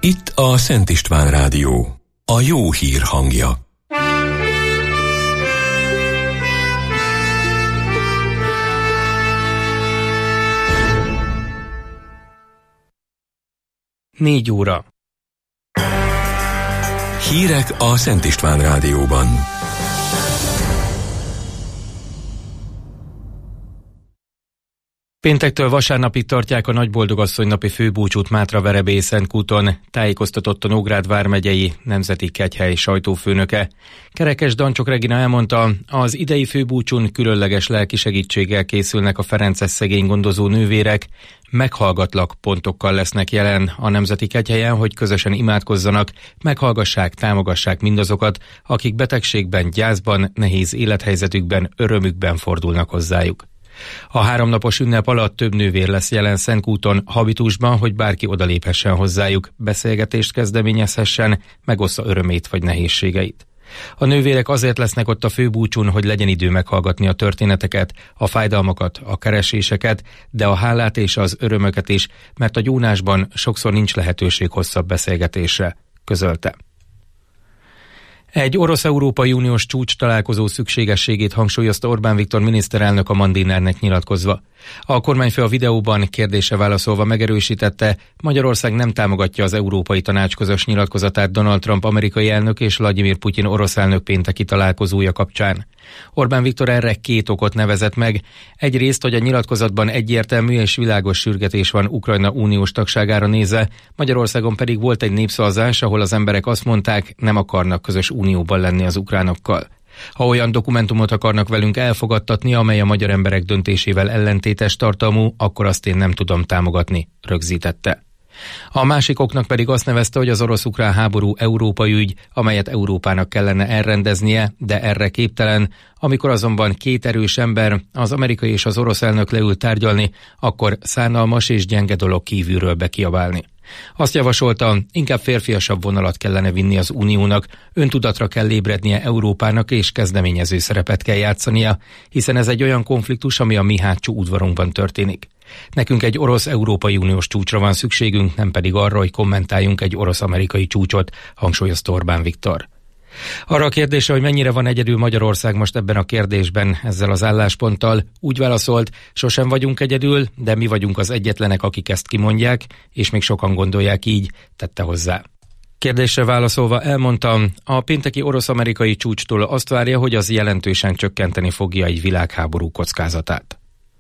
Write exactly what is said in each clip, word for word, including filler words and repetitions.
Itt a Szent István Rádió, a jó hír hangja. Négy óra. Hírek a Szent István Rádióban. Péntektől vasárnapig tartják a Nagyboldogasszony-napi főbúcsút Mátra-Verebélye-Szentkúton, tájékoztatott a Nógrád vármegyei Nemzeti Kegyhely sajtófőnöke. Kerekes Dancsok Regina elmondta, az idei főbúcsún különleges lelki segítséggel készülnek a ferences szegénygondozó nővérek, meghallgatlak pontokkal lesznek jelen a Nemzeti Kegyhelyen, hogy közösen imádkozzanak, meghallgassák, támogassák mindazokat, akik betegségben, gyászban, nehéz élethelyzetükben, örömükben fordulnak hozzájuk. A háromnapos ünnep alatt több nővér lesz jelen Szentkúton habitusban, hogy bárki odaléphessen hozzájuk, beszélgetést kezdeményezhessen, megossza örömét vagy nehézségeit. A nővérek azért lesznek ott a főbúcsún, hogy legyen idő meghallgatni a történeteket, a fájdalmakat, a kereséseket, de a hálát és az örömöket is, mert a gyónásban sokszor nincs lehetőség hosszabb beszélgetésre, közölte. Egy orosz-európai uniós csúcs találkozó szükségességét hangsúlyozta Orbán Viktor miniszterelnök a Mandinernek nyilatkozva. A kormányfő a videóban kérdésre válaszolva megerősítette, Magyarország nem támogatja az Európai Tanács közös nyilatkozatát Donald Trump amerikai elnök és Vladimir Putyin orosz elnök pénteki találkozója kapcsán. Orbán Viktor erre két okot nevezett meg. Egyrészt, hogy a nyilatkozatban egyértelmű és világos sürgetés van Ukrajna uniós tagságára nézve, Magyarországon pedig volt egy népszavazás, ahol az emberek azt mondták, nem akarnak közös unióban lenni az ukránokkal. Ha olyan dokumentumot akarnak velünk elfogadtatni, amely a magyar emberek döntésével ellentétes tartalmú, akkor azt én nem tudom támogatni, rögzítette. A másikoknak pedig azt nevezte, hogy az orosz-ukrán háború európai ügy, amelyet Európának kellene elrendeznie, de erre képtelen. Amikor azonban két erős ember, az amerikai és az orosz elnök leül tárgyalni, akkor szánalmas és gyenge dolog kívülről bekiabálni. Azt javasolta, inkább férfiasabb vonalat kellene vinni az uniónak, öntudatra kell ébrednie Európának és kezdeményező szerepet kell játszania, hiszen ez egy olyan konfliktus, ami a mi hátsó udvarunkban történik. Nekünk egy orosz-európai uniós csúcsra van szükségünk, nem pedig arra, hogy kommentáljunk egy orosz-amerikai csúcsot, hangsúlyozta Orbán Viktor. Arra a kérdésre, hogy mennyire van egyedül Magyarország most ebben a kérdésben ezzel az állásponttal, úgy válaszolt, sosem vagyunk egyedül, de mi vagyunk az egyetlenek, akik ezt kimondják, és még sokan gondolják így, tette hozzá. Kérdésre válaszolva elmondtam, a pénteki orosz-amerikai csúcstól azt várja, hogy az jelentősen csökkenteni fogja egy világháború kockázatát.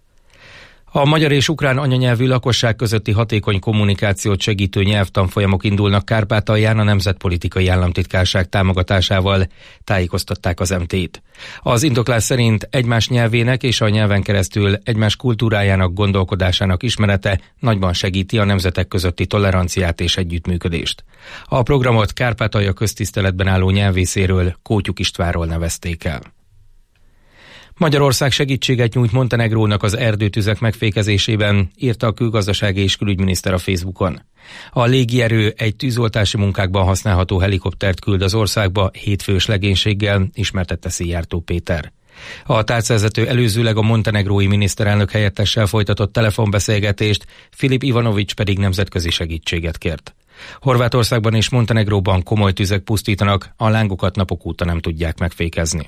A magyar és ukrán anyanyelvű lakosság közötti hatékony kommunikációt segítő nyelvtanfolyamok indulnak Kárpátalján a Nemzetpolitikai Államtitkárság támogatásával, tájékoztatták az em té i-t. Az indoklás szerint egymás nyelvének és a nyelven keresztül egymás kultúrájának, gondolkodásának ismerete nagyban segíti a nemzetek közötti toleranciát és együttműködést. A programot Kárpátalja köztiszteletben álló nyelvészéről, Kótyuk Istvánról nevezték el. Magyarország segítséget nyújt Montenegrónak az erdőtüzek megfékezésében, írta a külgazdasági és külügyminiszter a Facebookon. A légierő egy tűzoltási munkákban használható helikoptert küld az országba hétfős legénységgel, ismertette Szijjártó Péter. A tárcavezető előzőleg a montenegrói miniszterelnök helyettessel folytatott telefonbeszélgetést, Filip Ivanovics pedig nemzetközi segítséget kért. Horvátországban és Montenegróban komoly tüzek pusztítanak, a lángokat napok óta nem tudják megfékezni.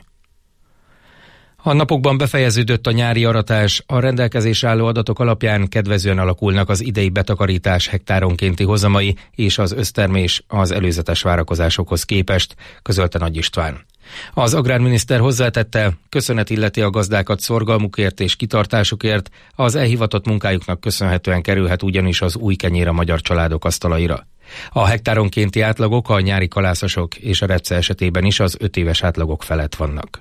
A napokban befejeződött a nyári aratás, a rendelkezésre álló adatok alapján kedvezően alakulnak az idei betakarítás hektáronkénti hozamai és az össztermés az előzetes várakozásokhoz képest, közölte Nagy István. Az agrárminiszter hozzátette, köszönet illeti a gazdákat szorgalmukért és kitartásukért, az elhivatott munkájuknak köszönhetően kerülhet ugyanis az új kenyér a magyar családok asztalaira. A hektáronkénti átlagok a nyári kalászosok és a repce esetében is az öt éves átlagok felett vannak.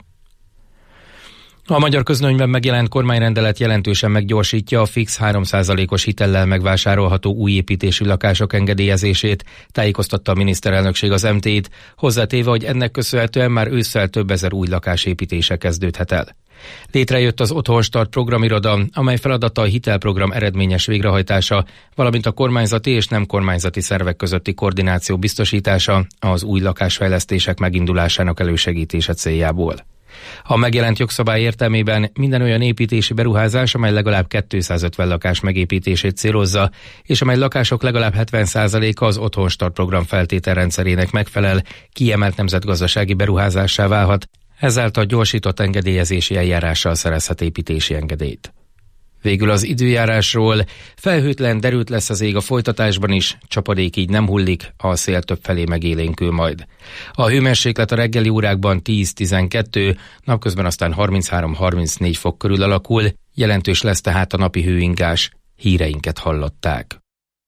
A magyar közlönyben megjelent kormányrendelet jelentősen meggyorsítja a fix három százalékos hitellel megvásárolható új építésű lakások engedélyezését, tájékoztatta a miniszterelnökség az em té i-t, hozzátéve, hogy ennek köszönhetően már ősszel több ezer új lakásépítése kezdődhet el. Létrejött az Otthonstart programiroda, amely feladata a hitelprogram eredményes végrehajtása, valamint a kormányzati és nem kormányzati szervek közötti koordináció biztosítása az új lakásfejlesztések megindulásának elősegítése céljából. A megjelent jogszabály értelmében minden olyan építési beruházás, amely legalább kétszázötven lakás megépítését célozza, és amely lakások legalább hetven százaléka az Otthonstart program feltételrendszerének megfelel, kiemelt nemzetgazdasági beruházássá válhat, ezáltal gyorsított engedélyezési eljárással szerezhet építési engedélyt. Végül az időjárásról: felhőtlen, derült lesz az ég a folytatásban is, csapadék így nem hullik, a szél többfelé megélénkül majd. A hőmérséklet a reggeli órákban tíz-tizenkettő, napközben aztán harminchárom-harmincnégy fok körül alakul, jelentős lesz tehát a napi hőingás. Híreinket hallották.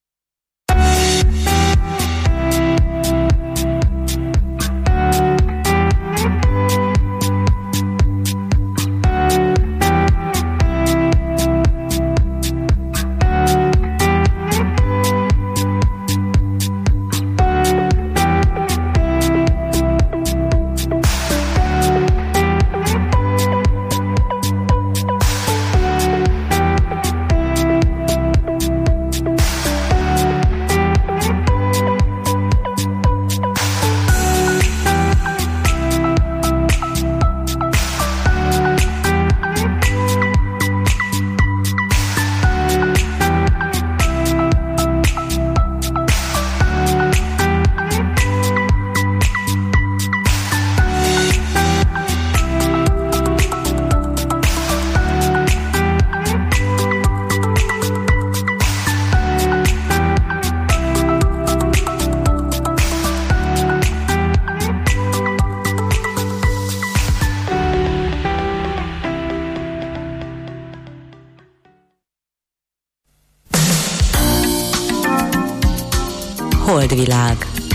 Holdvilág.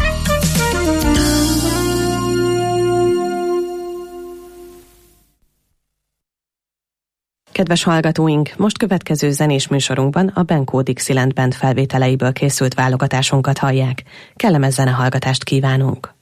Kedves hallgatóink, most következő zenés műsorunkban a Benko Dixieland Band felvételeiből készült válogatásunkat hallják. Kellemes zenehallgatást kívánunk!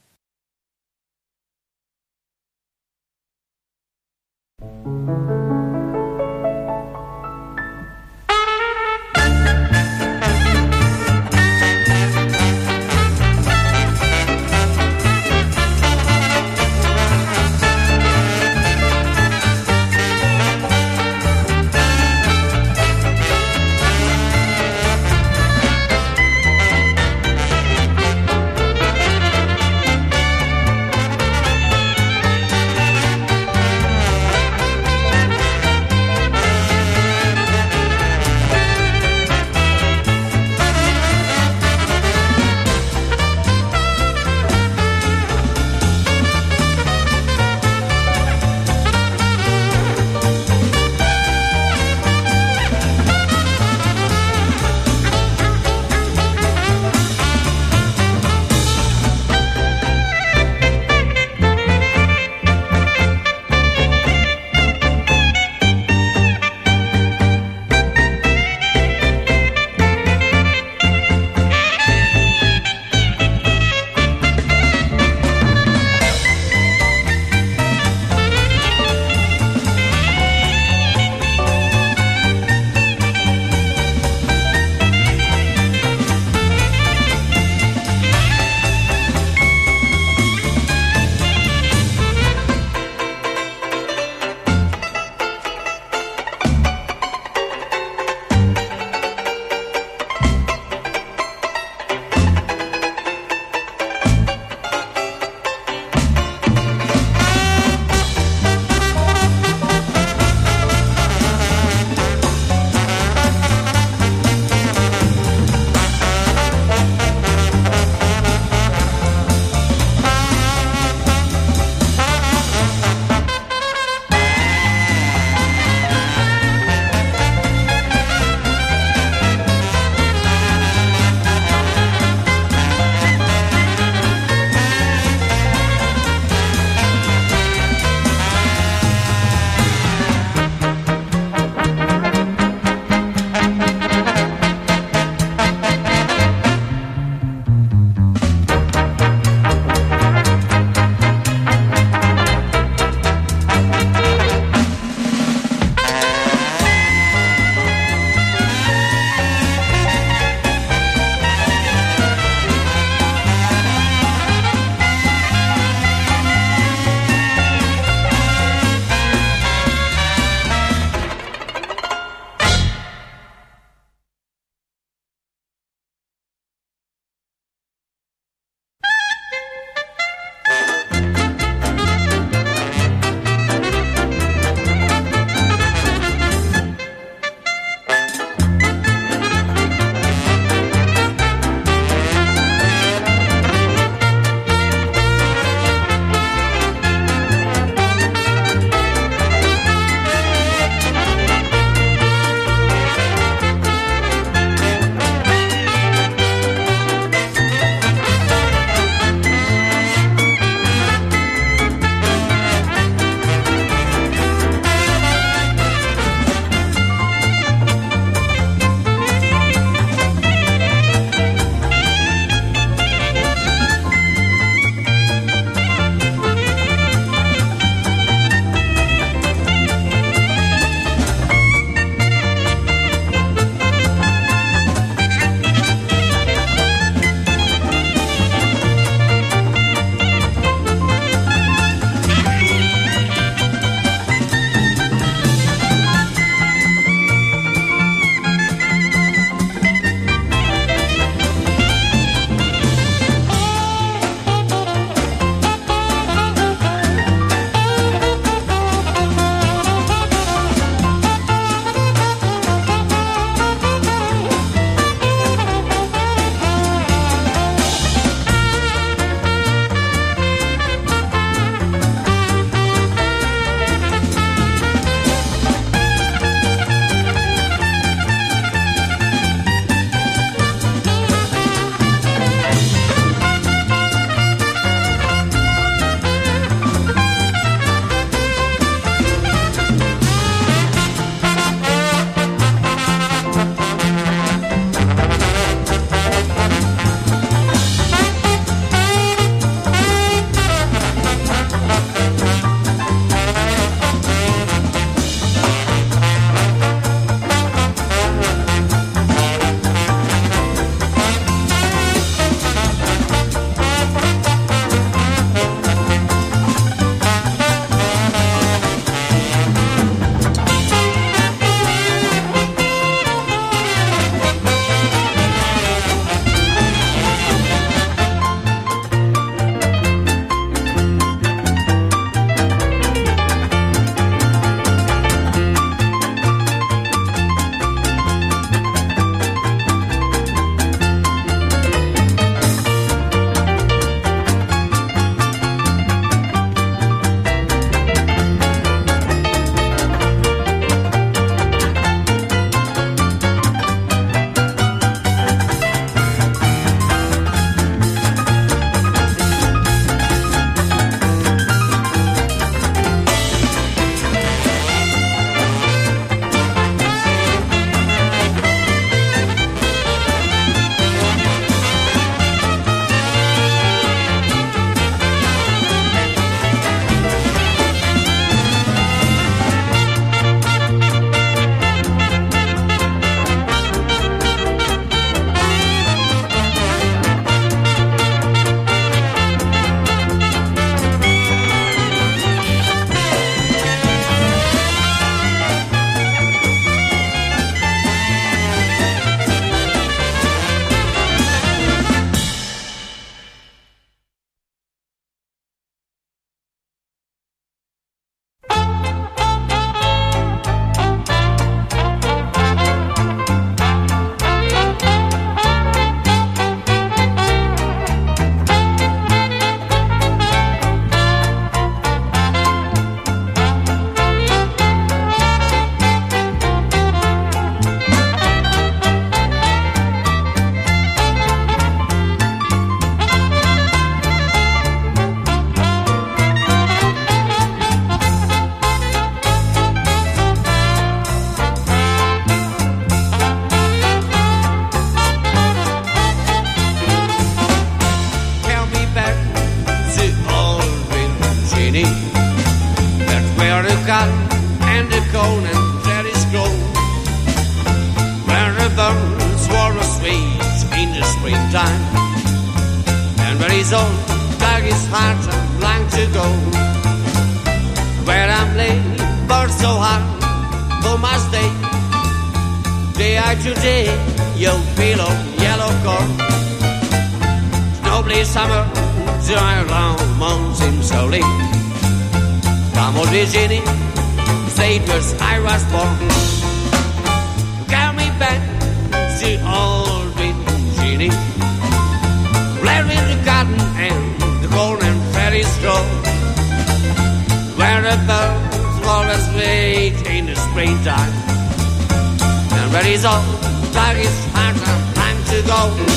the sweet in the springtime. And where his old dog his heart and long to go. Where I'm late, but so hard, for my stay. Day after day, you feel of yellow corn. Snowbly summer, dry round mountains so late. From old Virginia, state where I was born. Carry me back to old Virginia. Where with the cotton and the golden prairie straw. Where the birds always wait in the springtime. And where his old dog is hard and time to go.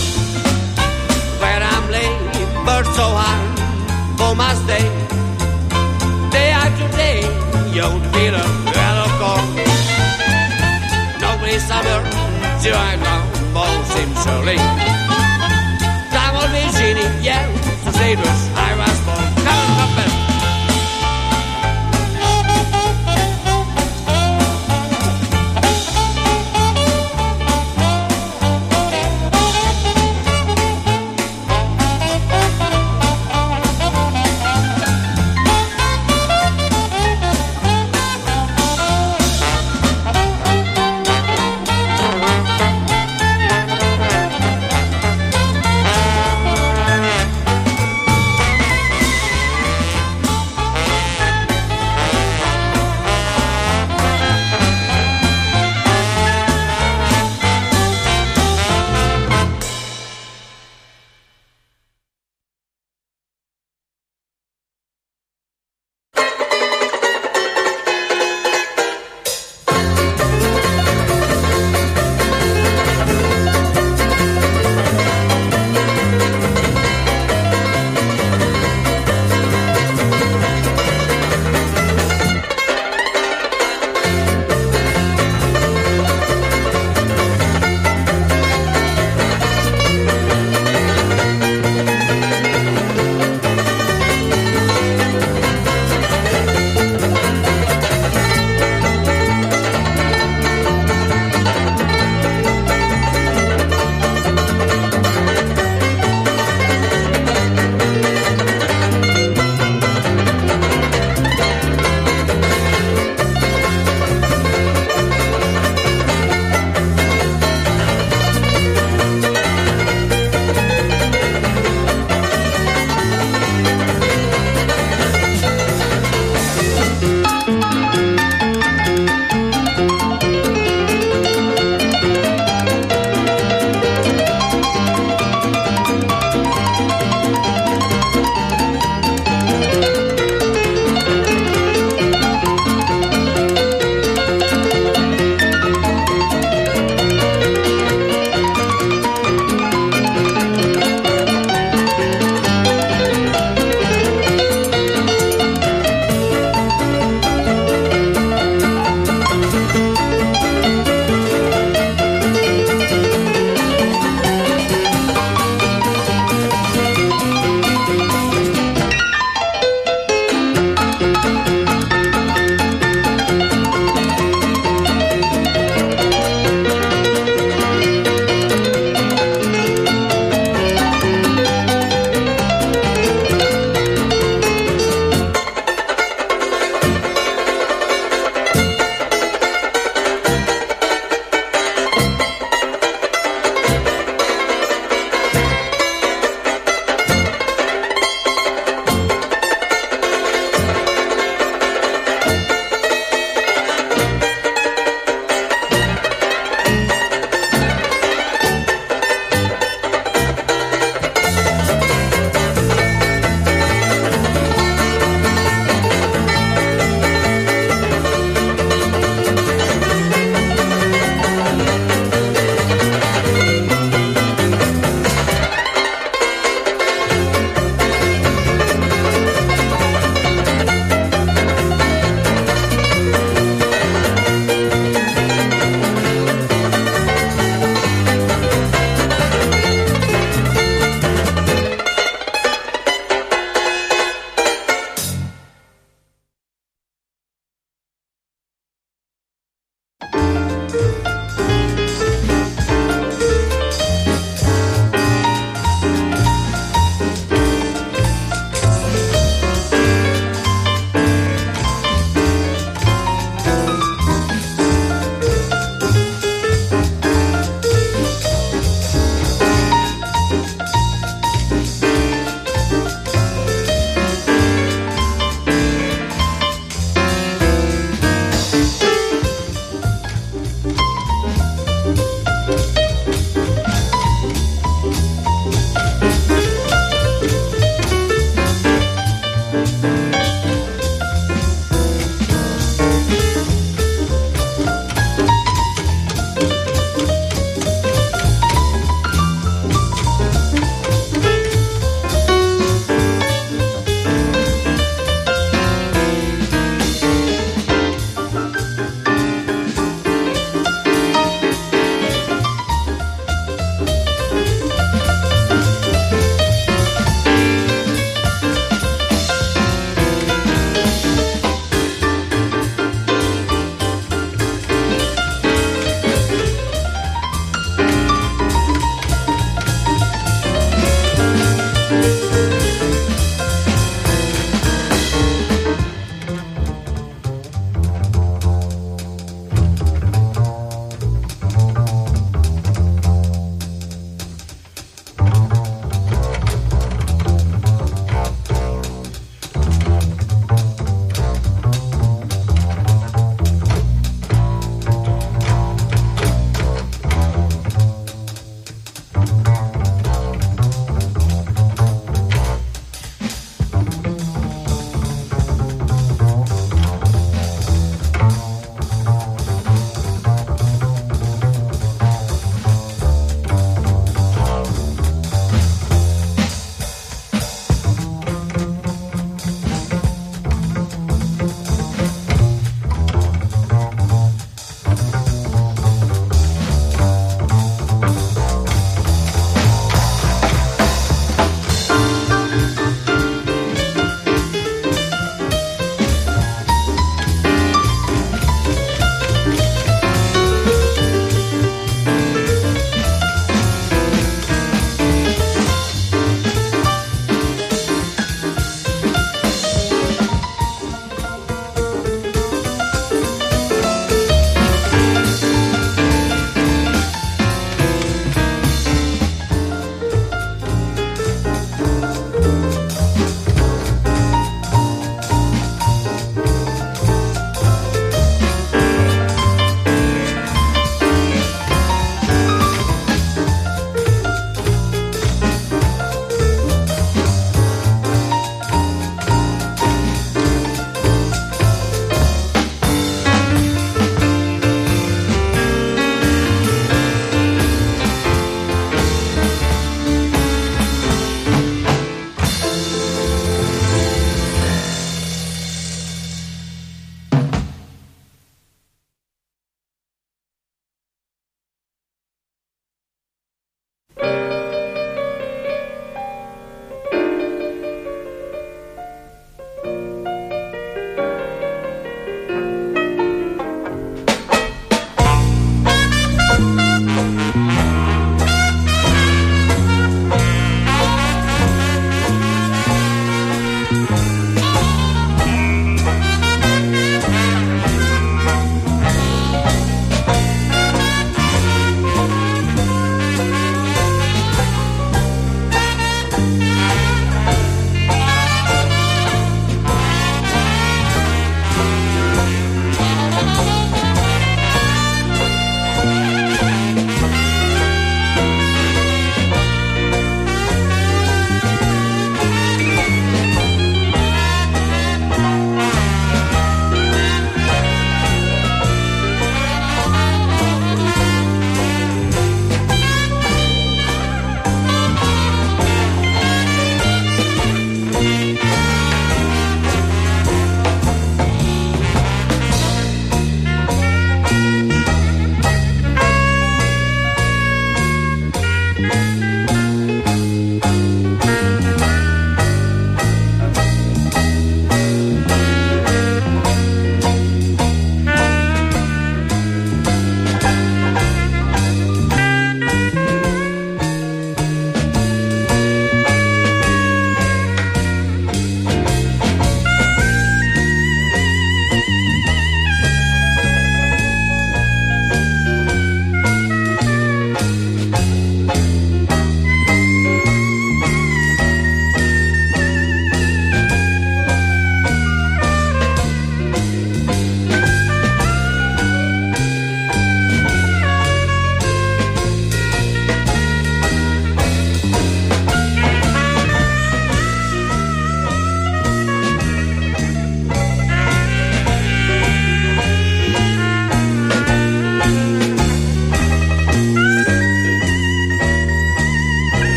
Where I'm late, birds so hard for my stay. Day after day, you don't feel a yellow corn. Nobody summer, dry round, both seem so late. Time on Virginia, yeah, the state was I was born. Come on, come on.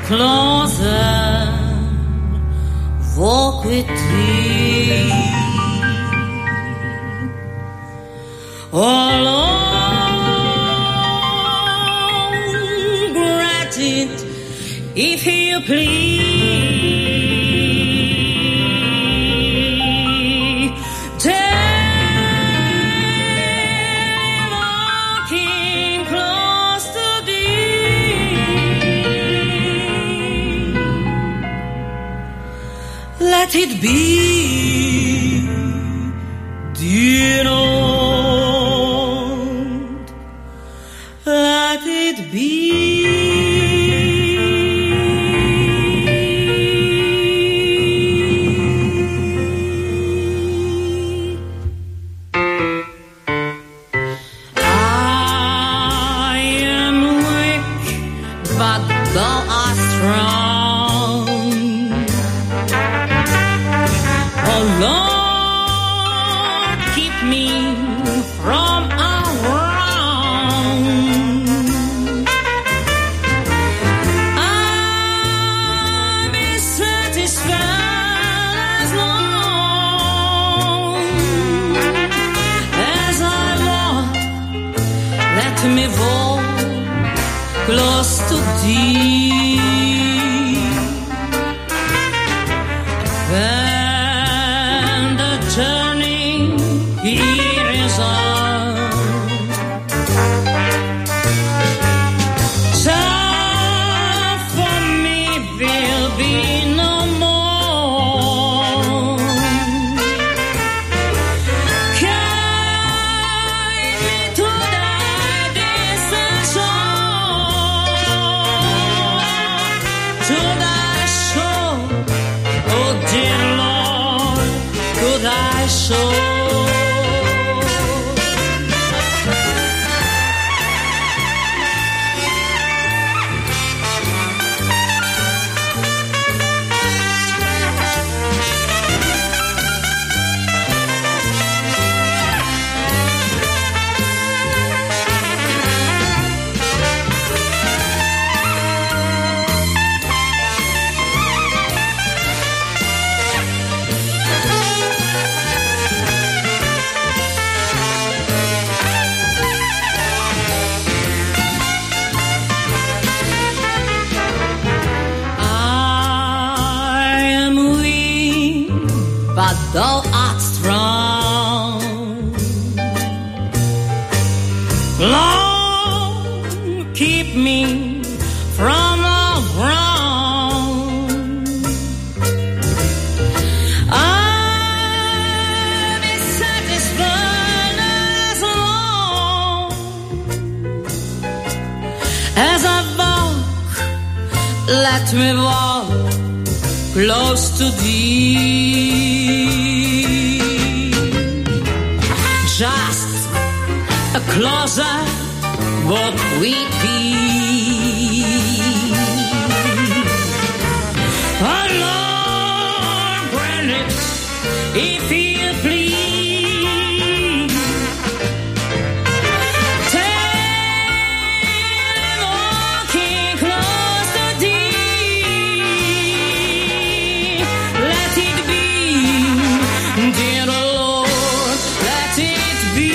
closer, walk with thee. All alone, grant it if you please. Let it be, dear Lord, let it be. I am weak, but thou art strong. Lord, keep me from all wrong. I'll be satisfied as long as I walk. Let me walk close to thee. Turning here is on. Time for me will be no more. Guide me to thy distant shore, to thy shore, oh dear Lord, to thy shore. But thou art strong. Lord, keep me from all wrong. I'll be satisfied as long as I walk. Let me walk close to thee. Just a closer walk with thee. Oh Lord, grant it if you please. Take walking close to thee. Let it be, dear Lord, let it be.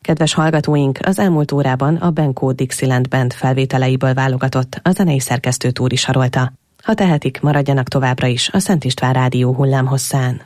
Kedves hallgatóink, az elmúlt órában a Benko Dixieland Band felvételeiből válogatott a zenei szerkesztő Túri Sarolta. Ha tehetik, maradjanak továbbra is a Szent István Rádió hullámhosszán.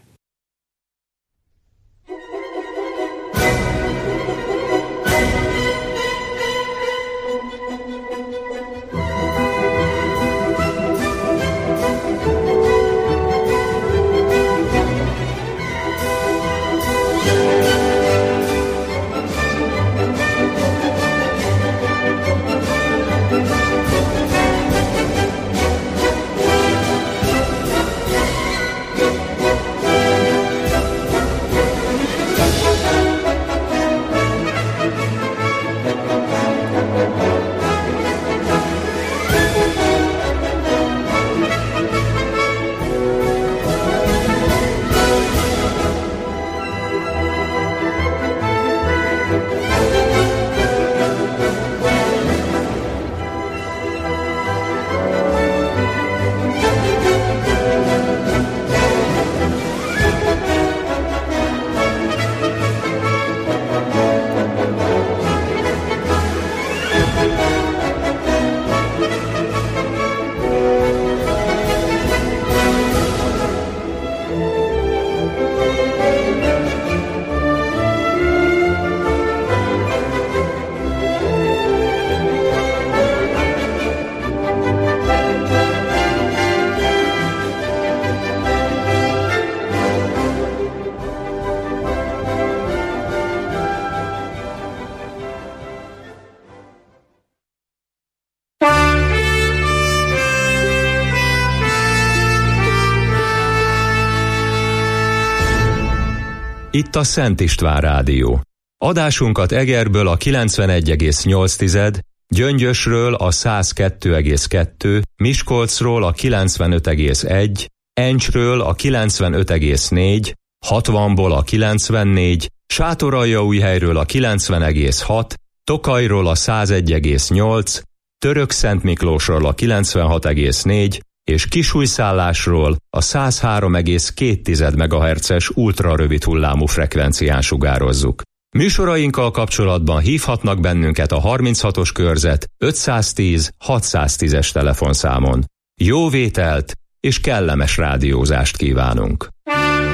Itt a Szent István Rádió. Adásunkat Egerből a kilencvenegy egész nyolc, Gyöngyösről a száz kettő egész kettő, Miskolcról a kilencvenöt egész egy, Encsről a kilencvenöt egész négy, hatvanból a kilencvennégy, Sátoraljaújhelyről a kilencven egész hat, Tokajról a százegy egész nyolc, Törökszentmiklósról a kilencvenhat egész négy, és Kisújszállásról a száz három egész két megahertzes ultrarövid hullámú frekvencián sugározzuk. Műsorainkkal kapcsolatban hívhatnak bennünket a harminchatos körzet ötszáztíz hatszáztízes telefonszámon. Jó vételt és kellemes rádiózást kívánunk!